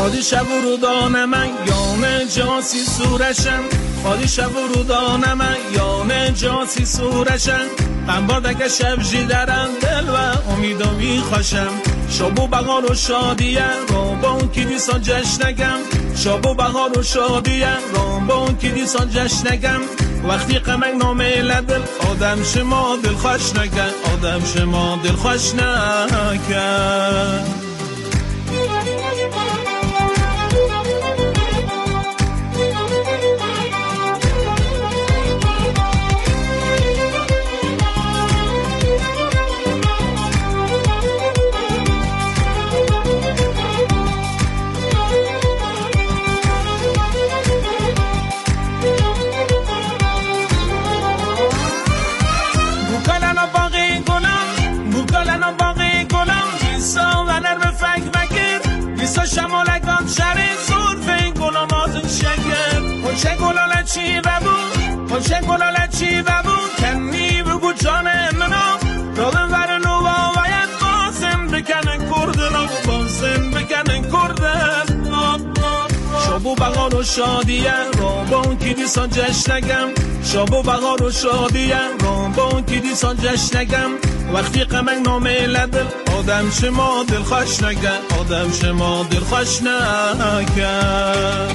خودی شب و رودان من یانه جاسی سورشن خودی شب و رودان من یانه جاسی سورشن قنبار دکه شب جیدرن دل و امیدو میخوشم شب و بغار و شادیه روبان کی دیسان جشنگم شب و بغار و شادیه روبان کی دیسان جشنگم وقتی قمک نامه لدل آدم شما دل خوش نکن آدم شما دل خوش نکن شمالگان شری زور فین گلامازن شگر خوشه گلاله چی ببون خوشه گلاله چی ببون کنی بگو جانه منو دادن ورنو باید بازم بکنن کردن بازم بکنن کردن شابو بغار و شادیه روبان کی دیسان جشنگم شابو بغار و شادیه روبان کی دیسان جشنگم وقتی قمک نامه لدل آدم شما دل خوش نکن آدم شما دل خوش نکن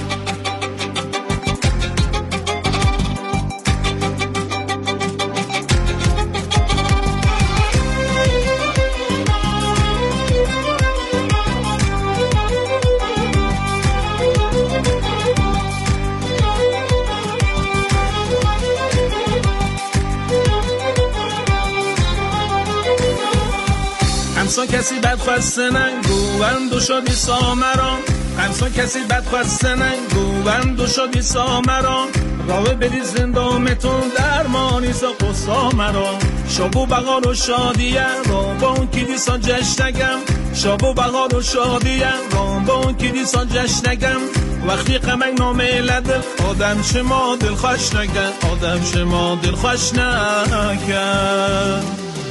همسان کسی بدخواسته نگو بند و شدی سامران همسان کسی بدخواسته نگو بند و شدی سامران راوه بدی زندامتون درمانی سا قصا مرا شابو بغار و شادیه رامبان کی دیسان جشنگم شابو بغار و شادیه رامبان کی دیسان جشنگم وقتی قمک نامه لدل آدم شما دل خوش نکن آدم شما دل خوش نکن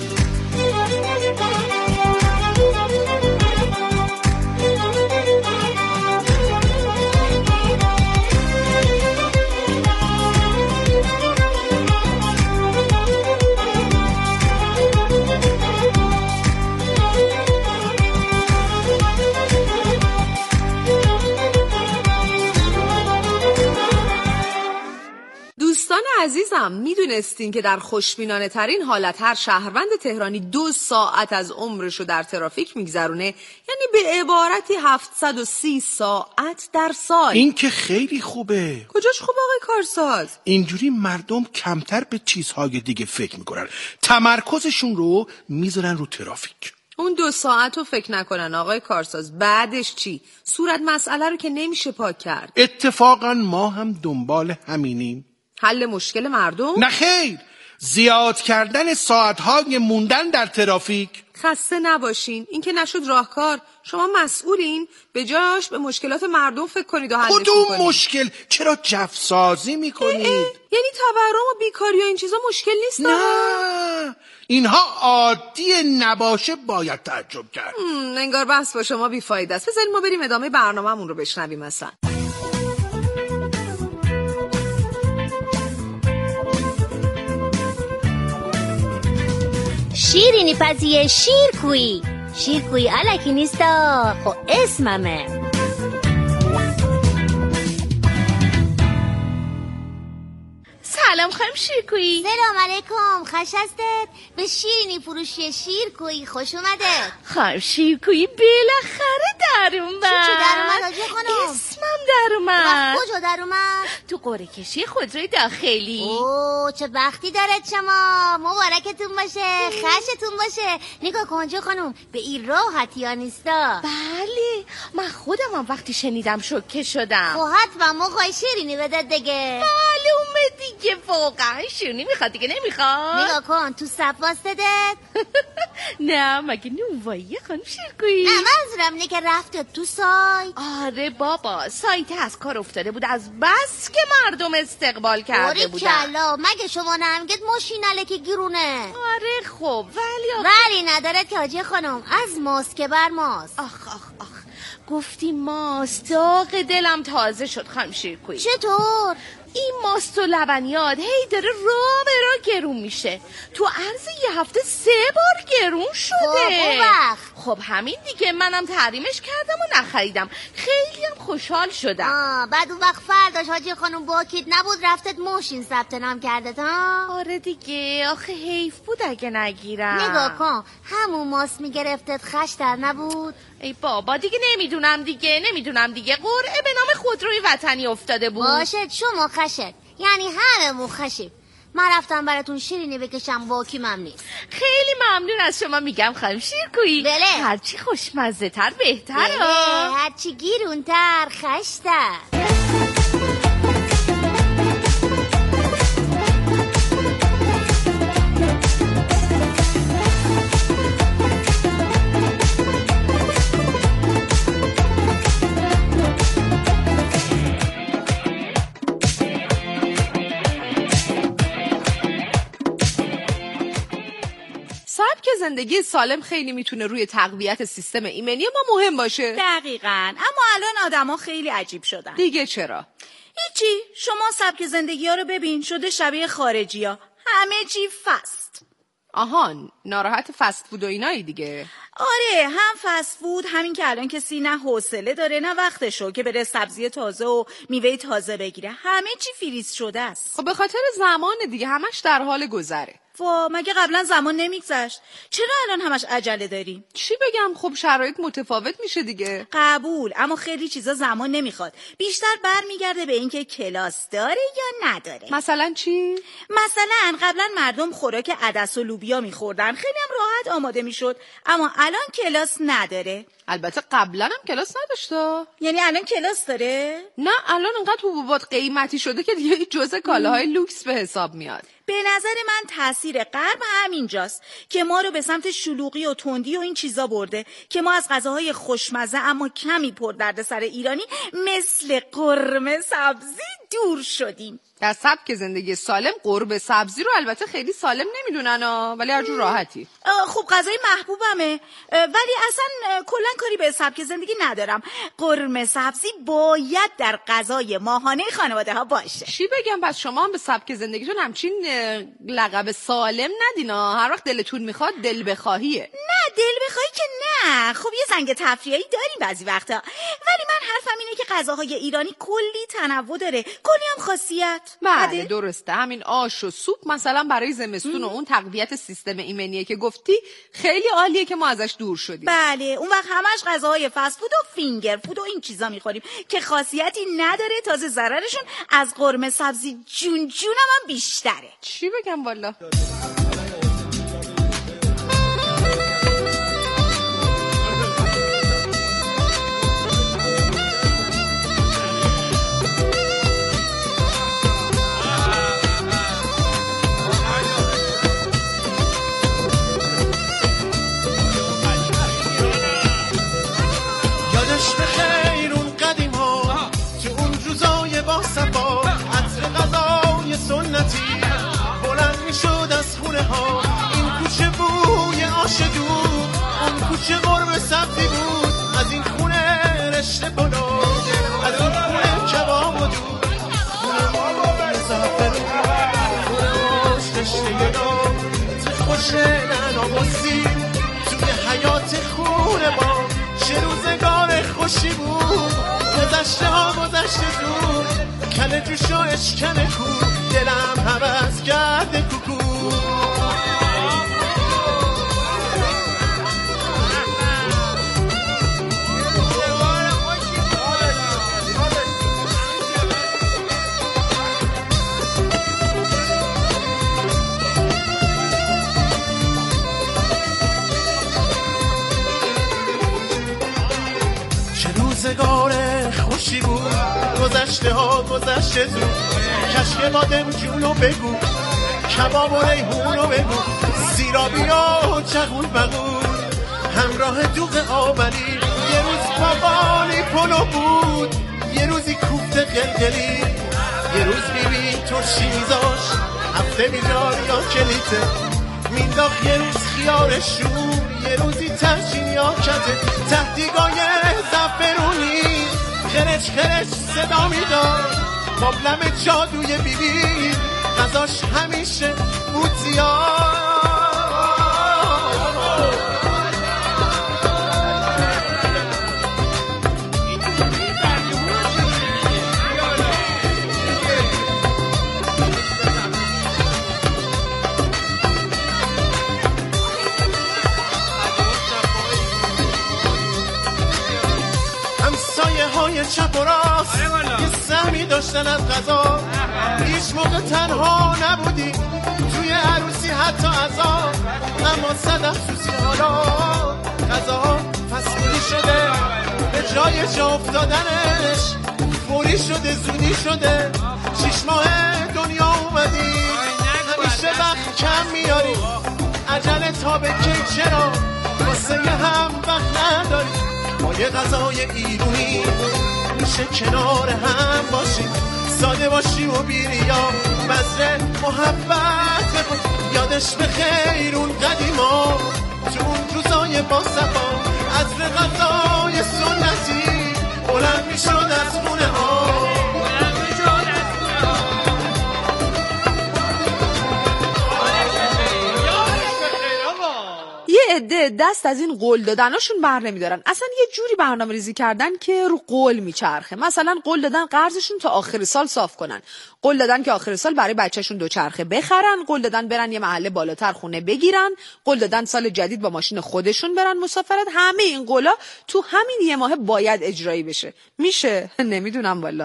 عزیزم میدونستین که در خوشبینانه ترین حالت هر شهروند تهرانی 2 ساعت از عمرشو در ترافیک میگذرونه، یعنی به عبارتی 730 ساعت در سال. این که خیلی خوبه. کجاش خوبه آقای کارساز؟ اینجوری مردم کمتر به چیزهای دیگه فکر میکنن، تمرکزشون رو میذارن رو ترافیک. اون 2 ساعت رو فکر نکنن آقای کارساز، بعدش چی؟ صورت مسئله رو که نمیشه پاک کرد. اتفاقا ما هم دنبال همینیم. حل مشکل مردم؟ نه خیر، زیاد کردن ساعتهای موندن در ترافیک. خسته نباشین، این که نشد راهکار. شما مسئولین، به جاش به مشکلات مردم فکر کنید و حلش کنید. کدوم مشکل؟ چرا جفسازی میکنید؟ یعنی تورم و بیکاری و این چیزا مشکل نیست؟ نه، اینها عادی نباشه باید تعجب کرد. انگار بحث با شما بیفایده است. بذارید ما بریم ادامه برنامه‌مون رو بشنویم. مثلا شیرینی پزیه شیرکویی. شیرکویی الکی نیستا، خب اسممه. سلام خانم شیرکویی. سلام علیکم، خوش هستید؟ به شیرینی فروشی شیرکویی خوش اومده. خانم شیرکویی بالاخره در اومد. چی در اومد آجه خانم؟ اسمم در اومد. کجا در اومد؟ تو قرعه کشی خودروی داخلی. اوه چه بختی دارد شما، مبارکتون باشه، خشتون باشه. نگاه کن آجه خانم، به این راحتی ها نیستا. بله، من خودم هم وقتی شنیدم شوکه شدم. خب حتما موقعی شیرینی بده دیگه. معلومه دیگه، واقعا شیرینی میخواد دیگه نمیخواد. نگاه کن تو صف واسطه. نه مگه نونواییه خانم شیرکویی؟ نه منظورم اینه که رفت تو سایت. آره بابا، سایت از کار افتاده بود از بس که مردم استقبال کرده بودن. کلا مگه شما نمیگید ماشین الکی گیرونه؟ آره خب ولی نداره که حاجی خانم، از ماست که بر ماست. آخ گفتی ماست، داغ دلم تازه شد خانم شیرکویی. چطور؟ این ماست و لبنیات هی داره راه به راه گرون میشه. تو عرض یه هفته 3 بار گرون شده. خب همین دیگه، منم تحریمش کردم و نخریدم. خیلی هم خوشحال شدم. بعد اون وقت فرداش حاجی خانم باکید نبود رفتت موشین ثبت نام کرده تا؟ آره دیگه، آخه حیف بود اگه نگیرم. نگاه کن، همون ماست میگرفتت خش در نبود. ای بابا دیگه نمیدونم دیگه قرعه به نام خودروی وطنی افتاده بود. باشه شما خشت، یعنی هممون خشیم. من رفتم براتون شیرینی بکشم، باکیمم نیست. خیلی ممنون از شما میگم خانم شیرکویی. بله. هرچی خوشمزه تر بهتر. بله، هرچی گیرونتر خشتر. سبک زندگی سالم خیلی میتونه روی تقویت سیستم ایمنی ما مهم باشه. دقیقاً، اما الان آدما خیلی عجیب شدن. دیگه چرا؟ هیچی، شما سبک زندگی ها رو ببین، شده شبیه خارجی ها، همه چی فست. آهان، ناراحت فست فود و اینایی دیگه. آره، هم فست فود، همین که الان کسی نه حوصله داره نه وقتشو که بره سبزی تازه و میوه تازه بگیره، همه چی فریز شده است. خب به خاطر زمان دیگه، همش در حال گذره. مگه قبلا زمان نمیگذشت؟ چرا الان همش عجله داری؟ چی بگم، خب شرایط متفاوت میشه دیگه. قبول، اما خیلی چیزا زمان نمیخواد. بیشتر برمیگرده به اینکه کلاس داره یا نداره. مثلا چی؟ مثلا قبلا مردم خوراک عدس و لوبیا میخوردن، خیلی هم راحت آماده میشد، اما الان کلاس نداره. البته قبلا هم کلاس نداشته. یعنی الان کلاس داره؟ نه، الان انقدر حبوبات قیمتی شده که دیگه جزء کالاهای لوکس به حساب میاد. به نظر من تاثیر غرب همینجاست که ما رو به سمت شلوغی و تندی و این چیزا برده که ما از غذاهای خوشمزه اما کمی پر دردسر ایرانی مثل قرمه سبزی دور شدیم. در سبک زندگی سالم قرمه سبزی رو البته خیلی سالم نمیدونن ولی هر جور راحتی. خب غذای محبوبمه، ولی اصلا کلا کاری به سبک زندگی ندارم. قرمه سبزی باید در غذای ماهانه خانواده ها باشه. چی بگم، پس شما هم به سبک زندگیتون همچین لقب سالم ندینا؟ هر وقت دلتون میخواد دل بخواهیه. نه دل بخواهی که نه، خب یه زنگ تفریحی داریم بعضی وقتا، ولی من حرفم اینه که غذاهای ایرانی کلی تنوع داره، کلی هم خاصیت. بله درسته، همین آش و سوپ مثلا برای زمستون و اون تقویت سیستم ایمنیه که گفتی خیلی عالیه که ما ازش دور شدیم. بله، اون وقت همش غذاهای فست فود و فینگر فود و این چیزا میخوریم که خاصیتی نداره، تازه ضررشون از قرمه سبزی جون هم بیشتره. چی بگم والا. کوچه قرمه سبزی بود، از این خونه رشته پلو، از این خونه کباب و دود، خونه ما زعفرون، خونه ماش رشته گلو، خوشه نعنا و سیب، توی حیات خونه ما چه روزگار خوشی بود. گذشته ها گذشته دور، کل جوش و اشکن کو، دلم هوس کرده کوکو. روزگار خوشی بود، گذشته ها گذشته زود، کشک بادم جونو بگو، کباب و ریحونو بگو، سیرابیا و چغول بغول، همراه دوغ آبلی. یه روز پاپالی پلو بود، یه روزی کوفته قلقلی، یه روز بیبی ترشی میذاش، هفته بیدار یا کلیته مینداخت، یه روز خیارشون، یه روزی ترشین یا کته، تهدیگای زفر خرش خرش صدا میداد، مبلم جادوی بیبی غذاش همیشه بوتیار. های چپ و راست یه سهمی داشتن از غذا، هیچ موقع تنها نبودی توی عروسی حتی عزا، اما صد افسوسی حالا غذاها فسفوری شده، به جای جا افتادنش فوری شده، زودی شده. 6 ماه دنیا اومدی، همیشه وقت کم میاری، عجله تا به کی چرا واسه هم وقت نداری. با یه غذای ایرونی میشه کنار هم باشی، ساده باشی و بیری یا بذر محبت بخون. یادش به خیر اون قدیما تو اون روزای با صفا، عطر غذای سنتی بلند میشد از خونه ها. یه عده دست از این قول دادناشون بر نمیدارن، اصلا یه جوری برنامه ریزی کردن که رو قول میچرخه. مثلا قول دادن قرضشون تا آخر سال صاف کنن، قول دادن که آخر سال برای بچهشون دوچرخه بخرن، قول دادن برن یه محله بالاتر خونه بگیرن، قول دادن سال جدید با ماشین خودشون برن مسافرت. همه این قولا تو همین یه ماه باید اجرایی بشه. میشه؟ نمیدونم والا.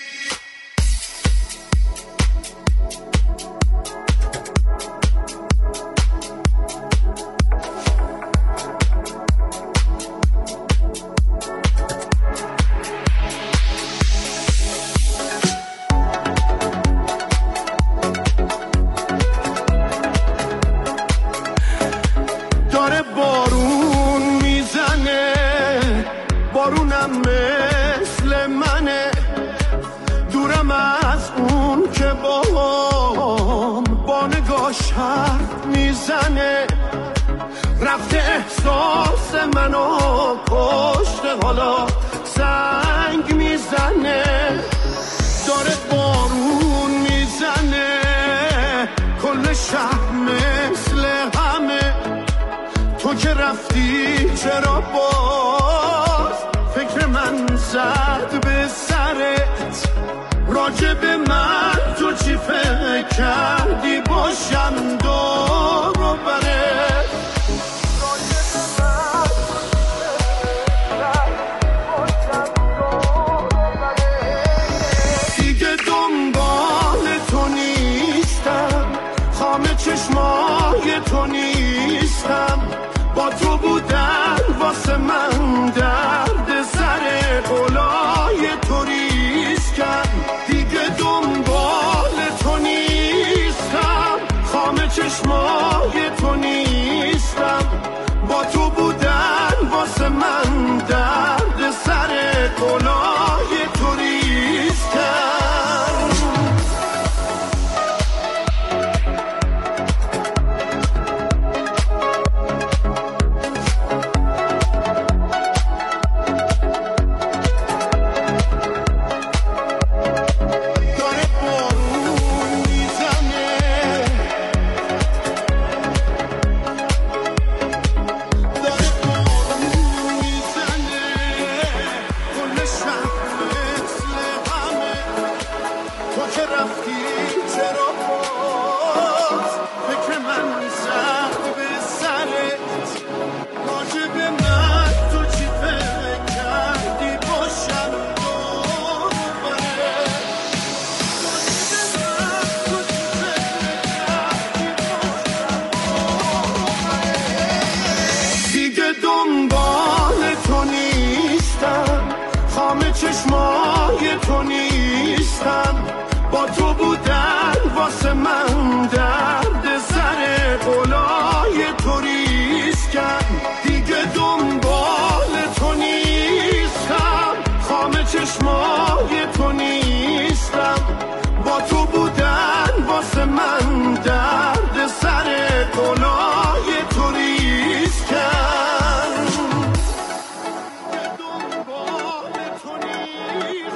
رفته احساس منو پشت، حالا سنگ میزنه، داره بارون میزنه، کل شهر مثل همه. تو که رفتی چرا باز فکر من زد به سرت، راجع به من تو چی فکر کردی باشم دور و برت. چشمای تو نیستم، با تو بودن واسه من درد سر قولای تو ریسکم، دیگه دنبال تو نیستم، خام چشمای تو نیستم، با تو بودن واسه من درد سر قولای تو ریسکم. با تو بودن واسه من درد سر قولای تو ریسکم، دیگه دنبال تو نیستم، خام چشمای تو نیستم، با تو بودن واسه من درد سر قولای تو ریسکم، دنبال تو نیستم.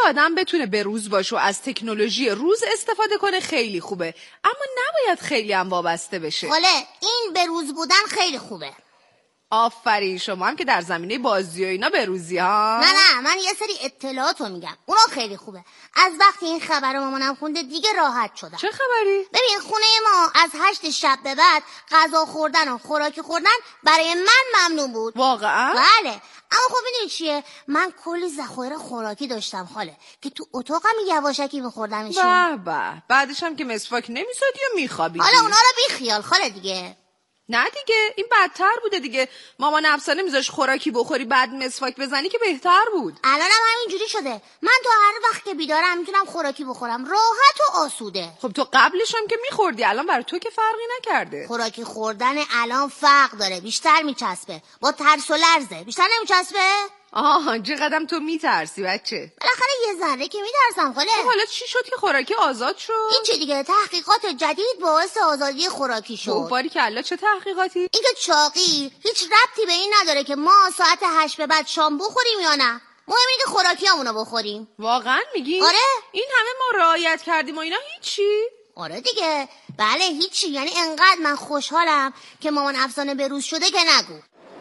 آدم بتونه به روز باشه و از تکنولوژی روز استفاده کنه خیلی خوبه، اما نباید خیلی هم وابسته بشه. خاله این به روز بودن خیلی خوبه. آفرین، شما هم که در زمینه بازی و اینا به روزی ها. نه من یه سری اطلاعاتو میگم، اونا خیلی خوبه. از وقتی این خبر رو مامانم خونده دیگه راحت شدم. چه خبری؟ ببین خونه ما از 8 شب به بعد غذا خوردن و خوراکی خوردن برای من ممنوع بود. واقعا؟ بله، اما خب میدونی چیه، من کلی ذخایر خوراکی داشتم خاله که تو اتاقم یواشکی میخوردمشون. به بعدش هم که مسواک نمیزدی و میخوابیدی. حالا اونا رو بیخیال خاله دیگه. نه دیگه، این بدتر بوده دیگه. مامان افسانه میذاش خوراکی بخوری بعد مسواک بزنی که بهتر بود. الانم همینجوری شده، من تا هر وقت که بیدارم میتونم خوراکی بخورم راحت و آسوده. خب تو قبلش هم که میخوردی، الان برای تو که فرقی نکرده. خوراکی خوردن الان فرق داره، بیشتر میچسبه، با ترس و لرزه. بیشتر نمیچسبه؟ چقدرم تو میترسی بچه. بالاخره یه ذره که میترسم خاله. حالا چی شد که خوراکی آزاد شد؟ این چه دیگه، تحقیقات جدید باعث آزادی خوراکی شد. باریکلا، چه تحقیقاتی؟ اینکه چاقی هیچ ربطی به این نداره که ما ساعت 8 به بعد شام بخوریم یا نه. مهم اینه که خوراکیامونو بخوریم. واقعا میگی؟ آره. این همه ما رعایت کردیم و اینا هیچی؟ آره دیگه، بله هیچی. یعنی انقدر من خوشحالم که مامان افسانه به روز شده که نگو.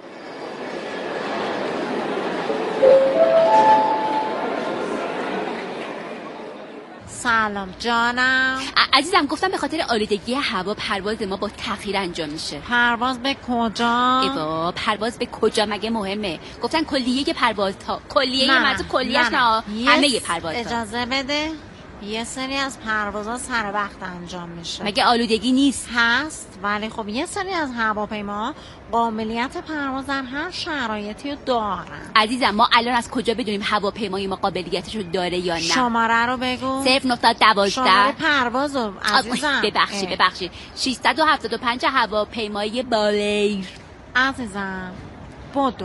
سلام جانم. عزیزم گفتم به خاطر آلودگی هوا پرواز ما با تأخیر انجام میشه. پرواز به کجا؟ ایوا پرواز به کجا مگه مهمه؟ گفتن کلیه پرواز تا کلیه منظور کلیهش نه همه پرواز. اجازه بده، یه سری از پروازها سر وقت انجام میشه. مگه آلودگی نیست؟ هست، ولی خب یه سری از هواپیماها قابلیت پرواز در هر شرایطی رو دارن. عزیزم ما الان از کجا بدونیم هواپیمای ما قابلیتش رو داره یا نه؟ شماره رو بگو. 0.12 شماره پرواز رو عزیزم. ببخشید 675 هواپیمای بالیر. عزیزم بدو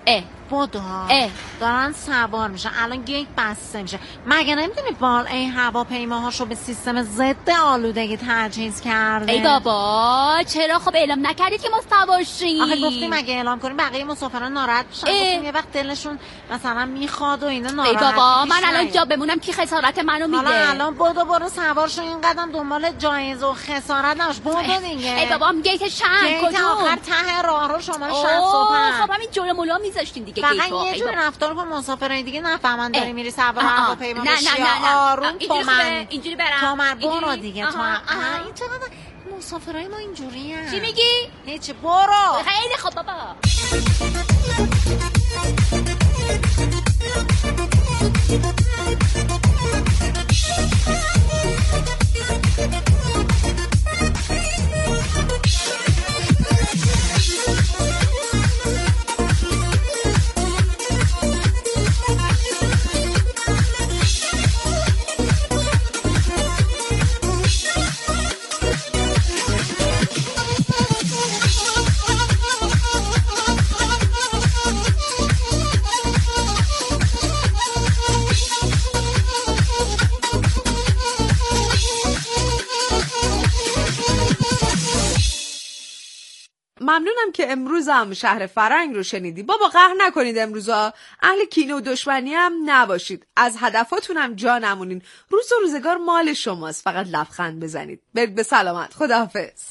دارن سوار میشن، الان گیت بسته میشه. مگه نمیدونی بال این هواپیماهاشو به سیستم ضد آلودگی تجهیز کرده؟ ای بابا چرا خب اعلام نکردید که ما سوار شیم؟ آخه گفتیم اگه اعلام کنیم بقیه مسافران ناراحت میشن. گفتیم یه وقت دلشون مثلا میخواد و اینا ناراحت. ای بابا من الان جا بمونم کی خسارت منو میده؟ حالا الان برو سوار شو، این قدم دنبال جایزه و خسارت نباش. برو دیگه. ای بابا گیت کجا؟ آخر ته راهرو شماره 65. خب همین جلو مولا میذاشتین دیگه. فقط یه جور رفتار کن مسافرای دیگه نفهمن داری میری سوار هواپیما بشی. نه آروم اینجوری برم. تومر برو دیگه. این چرا مسافرای ما اینجوریه؟ چی میگی؟ هیچی، برو. خیلی خب بابا. ممنونم که امروز هم شهر فرنگ رو شنیدی. بابا قهر نکنید امروزا، اهل کینه و دشمنی هم نباشید، از هدفاتون هم جا نمونین. روز و روزگار مال شماست، فقط لبخند بزنید. برید به سلامت. خداحافظ.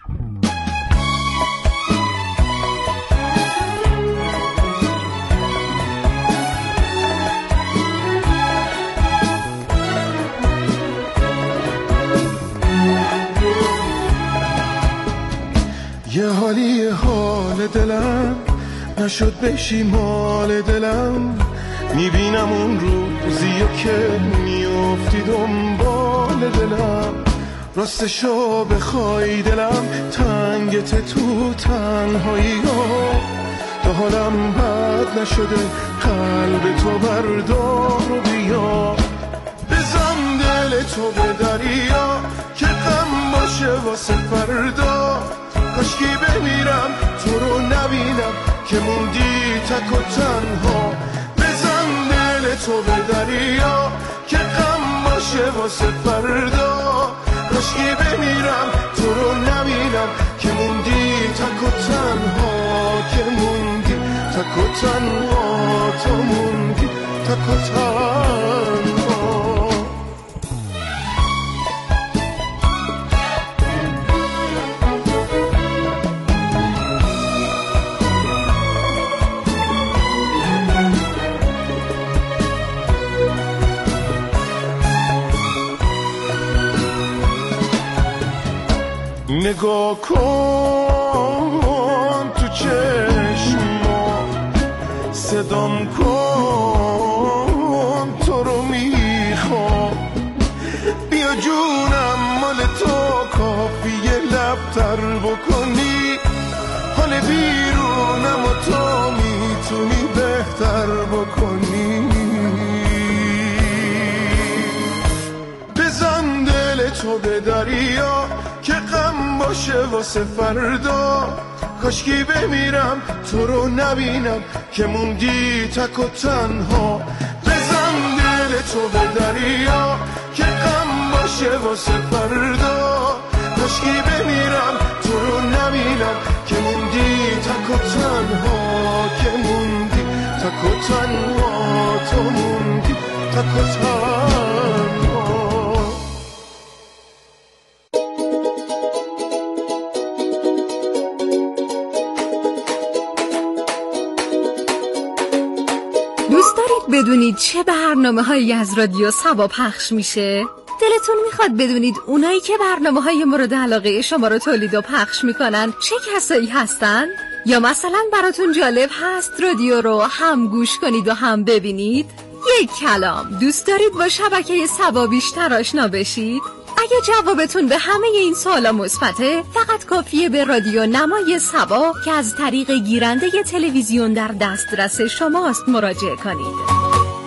یه حالی حال دلم نشد بشی مال دلم، میبینم اون روزیو که میافتی دنبال دلم. راستشو بخوای دلم تنگت تو تنهایی ها، تا حالم بد نشده قلب تو بردار و بیا. بزن دل تو به دریا که غم باشه واسه فردا، کاشکی بمیرم تو رو نبینم که موندی تک و تنها. بزن دل تو به دریا که غم باشه واسه فردا، کاشکی بمیرم تو رو نبینم که موندی تک و تنها، که موندی تک و تنها، تو موندی تک و تنها. نگاه کن تو چشما، صدام کن تو رو میخوام، بیا جونم مال تو کافیه لبتر بکنی، حال بیرونم و تو میتونی بهتر بکنی. بزن دل تو به دریا که غم باشه واسه فردا، کاشکی بمیرم تو رو نبینم که موندی تک و تنها. بزن دل تو به دریا که غم باشه واسه فردا، کاشکی بمیرم تو رو نبینم که موندی تک و تنها، که موندی تک و تنها، تو موندی تک و تنها. دوست دارید بدونید چه برنامه‌هایی از رادیو سبا پخش میشه؟ دلتون میخواد بدونید اونایی که برنامه‌های مورد علاقه شما رو تولید و پخش میکنن چه کسایی هستن؟ یا مثلا براتون جالب هست رادیو رو هم گوش کنید و هم ببینید؟ یک کلام، دوست دارید با شبکه سبا بیشتر آشنا بشید؟ اگه جوابتون به همه این سوالا مثبته، فقط کافیه به رادیو نمای سبا که از طریق گیرنده تلویزیون در دسترس شماست مراجعه کنید.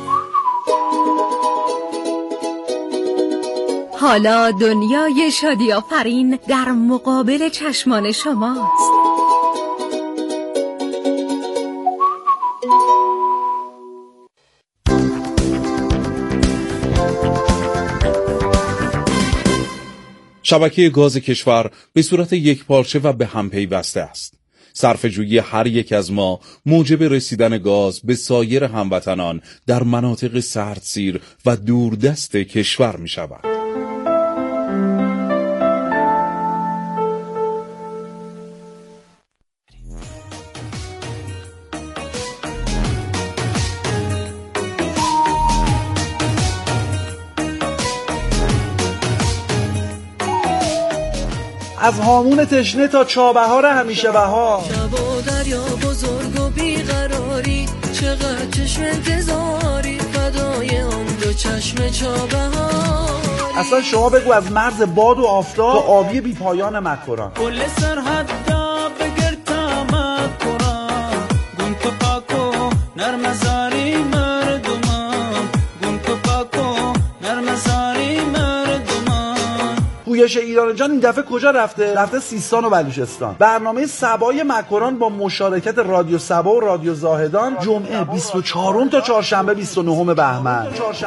حالا دنیای شادی آفرین در مقابل چشمان شماست. شبکه گاز کشور به صورت یک پارچه و به هم پیوسته است. صرفه‌جویی هر یک از ما موجب رسیدن گاز به سایر هموطنان در مناطق سردسیر و دوردست کشور می شود. از هامون تشنه تا چابهار همیشه بهار، شب و دریا بزرگ و بیقراری، چقدر چشم انتظاری فدای آن دو چشم چابهار. اصلا شما بگو از مرز باد و آفتاب تا آبی بی پایان مکران. کل سرحد بگرد تا مکران، گون تو پاکو نرمزاری مردمان، گون تو پاکو نرمزاری مردمان. پویش ایران جان این دفعه کجا رفته؟ رفته سیستان و بلوچستان. برنامه سبای مکران با مشارکت رادیو سبا و رادیو زاهدان جمعه 24 تا چهارشنبه 29 بهمن.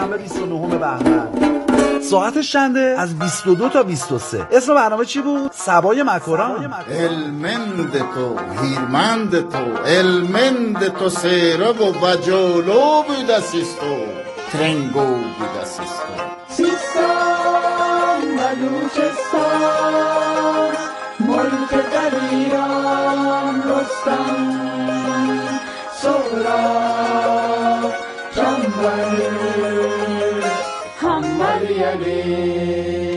ساعتش چنده؟ از 22 تا 23. اسم برنامه چی بود؟ سبای مکران. المند تو هیرمند تو المند تو سیرو و جولو بودسیستو ترنگو بودسیستو سیستان بلوچستان ملک در ایران رستم سهراب جنبل همبر یلی.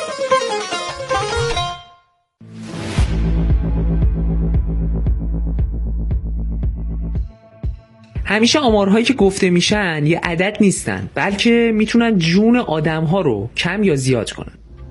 همیشه آمارهایی که گفته میشن یه عدد نیستن، بلکه میتونن جون آدم‌ها رو کم یا زیاد کنن.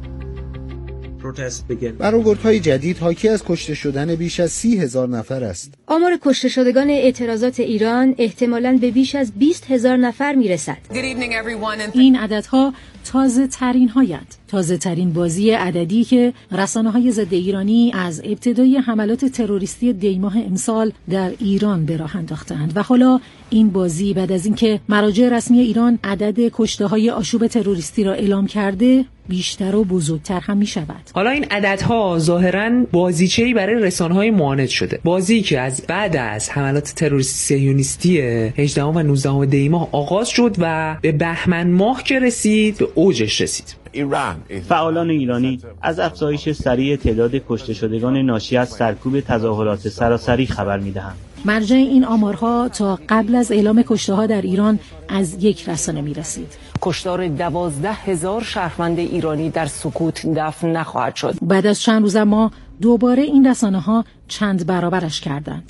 برآوردهای جدید حاکی از کشته شدن بیش از 30,000 نفر است. آمار کشته شدگان اعتراضات ایران احتمالاً به بیش از 20,000 نفر میرسد. این عددها تازه ترین هایند. تازه ترین بازی عددی که رسانه‌های ضد ایرانی از ابتدای حملات تروریستی دیماه امسال در ایران به راه انداختند و حالا این بازی بعد از اینکه مراجع رسمی ایران عدد کشته‌های آشوب تروریستی را اعلام کرده بیشتر و بزرگتر هم می شود. حالا این عددها ظاهراً بازیچه‌ای برای رسانه‌های معاند شده. بازی که از بعد از حملات تروریستی صهیونیستی 18 و 19 دیماه آغاز شد و به بهمن ماه که رسید به اوجش رسید. فعالان ایرانی از افزایش سریع تعداد کشته شدگان ناشی از سرکوب تظاهرات سراسری خبر می‌دهند. مرجع این آمارها تا قبل از اعلام کشته‌ها در ایران از یک رسانه می‌رسید. کشتار 12,000 شهروند ایرانی در سکوت دفن نخواهد شد. بعد از چند روز اما دوباره این رسانه‌ها چند برابرش کردند.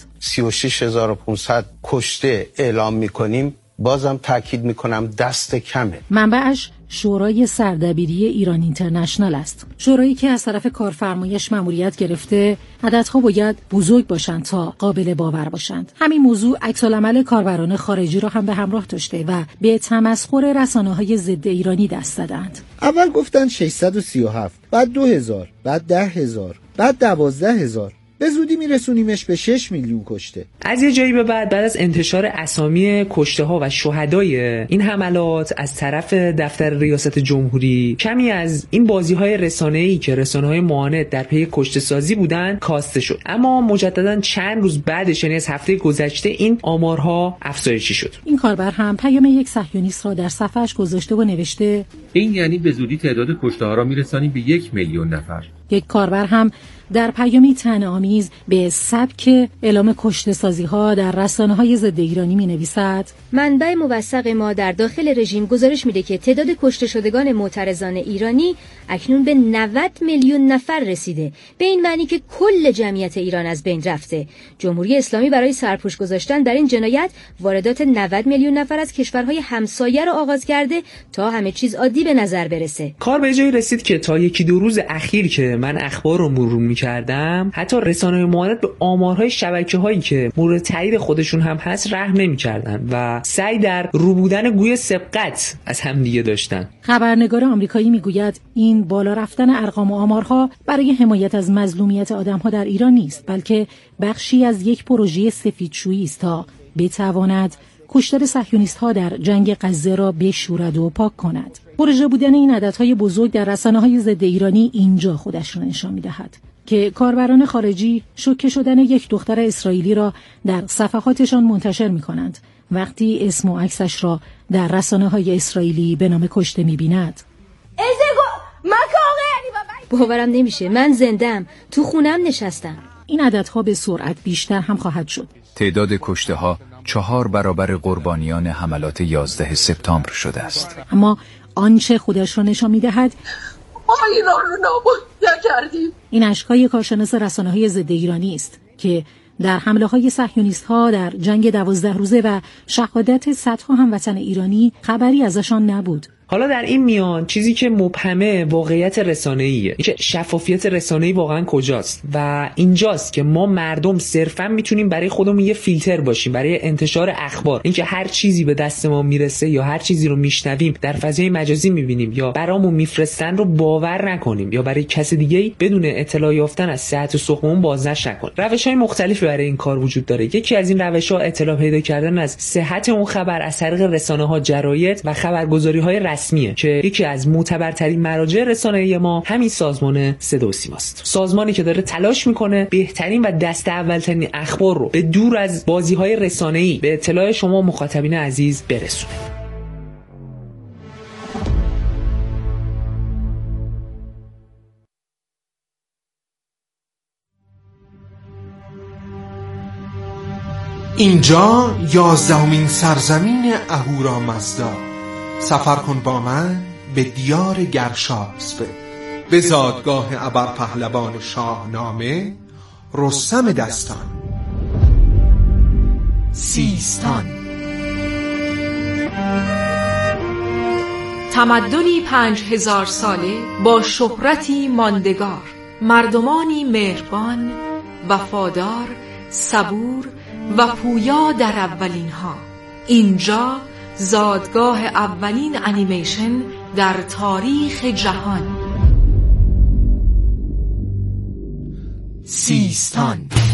36,500 کشته اعلام می‌کنیم. بازم تاکید میکنم دست کمه. منبعش شورای سردبیری ایران اینترنشنال است. شورایی که از طرف کارفرمایش مأموریت گرفته عددها باید بزرگ باشند تا قابل باور باشند. همین موضوع عکس‌العمل کاربران خارجی را هم به همراه داشته و به تمسخر رسانه‌های ضد ایرانی دست دادند. اول گفتن 637، بعد 2000، بعد 10,000، بعد 12,000. به زودی میرسونیمش به 6 میلیون کشته. از یه جایی به بعد از انتشار اسامی کشته ها و شهدای این حملات از طرف دفتر ریاست جمهوری، کمی از این بازی های رسانه‌ای که رسانه های معاند در پی کشته سازی بودن کاسته شد. اما مجددا چند روز بعدش، یعنی از هفته گذشته، این آمارها افزایشی شد. این کاربر هم پیام یک صهیونیست را در صفحش گذاشته و نوشته این یعنی به زودی تعداد کشته ها را میرسانیم به 1 میلیون نفر. یک کاربر هم در پیامی طعنه‌آمیز به سبک اعلام کشته سازی ها در رسانه‌های ضد ایرانی می‌نویسد: منبع موثق ما در داخل رژیم گزارش میده که تعداد کشته شدگان معترضان ایرانی اکنون به 90 میلیون نفر رسیده، به این معنی که کل جمعیت ایران از بین رفته. جمهوری اسلامی برای سرپوش گذاشتن در این جنایت واردات 90 میلیون نفر از کشورهای همسایه را آغاز کرده تا همه چیز عادی به نظر برسه. کار به جایی رسید که تا یکی دو روز اخیر که من اخبار رو مرور کردم، حتی رسانه‌های معاند به آمارهای شبکه‌هایی که مورد تایید خودشون هم هست رحم نمی‌کردن و سعی در رو بودن گوی سبقت از هم دیگه داشتن. خبرنگار آمریکایی میگوید این بالا رفتن ارقام و آمارها برای حمایت از مظلومیت آدم‌ها در ایران نیست، بلکه بخشی از یک پروژه سفیدشویی است تا بتواند کشتار صهیونیست‌ها در جنگ غزه را بشورد و پاک کند. پروژه بودن این عددهای بزرگ در رسانه‌های ضد ایرانی اینجا خودش را نشان می‌دهد که کاربران خارجی شوکه شدن یک دختر اسرائیلی را در صفحاتشان منتشر می‌کنند وقتی اسم و عکسش را در رسانه‌های اسرائیلی به نام کشته می‌بیند. باورم نمیشه، من زنده‌ام، تو خونم نشستم. این عددها به سرعت بیشتر هم خواهد شد. تعداد کشته‌ها 4 برابر قربانیان حملات 11 سپتامبر شده است. اما آنچه خودش را نشان می‌دهد ما ایران رو نابود نکردیم. این اشکای کارشناس رسانه‌های ضد ایرانی است که در حمله‌های صهیونیست‌ها در جنگ 12 روزه و شهادت صدها هموطن ایرانی خبری ازشان نبود. حالا در این میان چیزی که مبهمه واقعیت رسانه‌ایه، اینکه شفافیت رسانه‌ای واقعا کجاست و اینجاست که ما مردم صرفا میتونیم برای خودمون یه فیلتر باشیم برای انتشار اخبار. اینکه هر چیزی به دست ما میرسه یا هر چیزی رو میشنویم در فضای مجازی میبینیم یا برامون میفرستن رو باور نکنیم یا برای کس دیگه‌ای بدون اطلاع یافتن از صحت و سقممون بازنش نکنیم. روش‌های مختلفی برای این کار وجود داره. یکی از این روش‌ها اطلاع پیدا کردن از صحت اون خبر از طریق رسانه‌ها، جراید و خبرگزاری‌های رسمیه که یکی از معتبرترین مراجع رسانه‌ای ما همین سازمان صدا و سیماست. سازمانی که داره تلاش میکنه بهترین و دست اولترین اخبار رو به دور از بازی‌های رسانه‌ای به اطلاع شما مخاطبین عزیز برسونه. اینجا 11مین سرزمین اهورامزدا. سفر کن با من به دیار گرشاسب، به زادگاه ابرپهلوان شاهنامه رستم دستان. سیستان، تمدنی 5000 ساله با شهرتی ماندگار، مردمانی مهربان، وفادار، صبور و پویا در اولین ها. اینجا زادگاه اولین انیمیشن در تاریخ جهان. سیستان.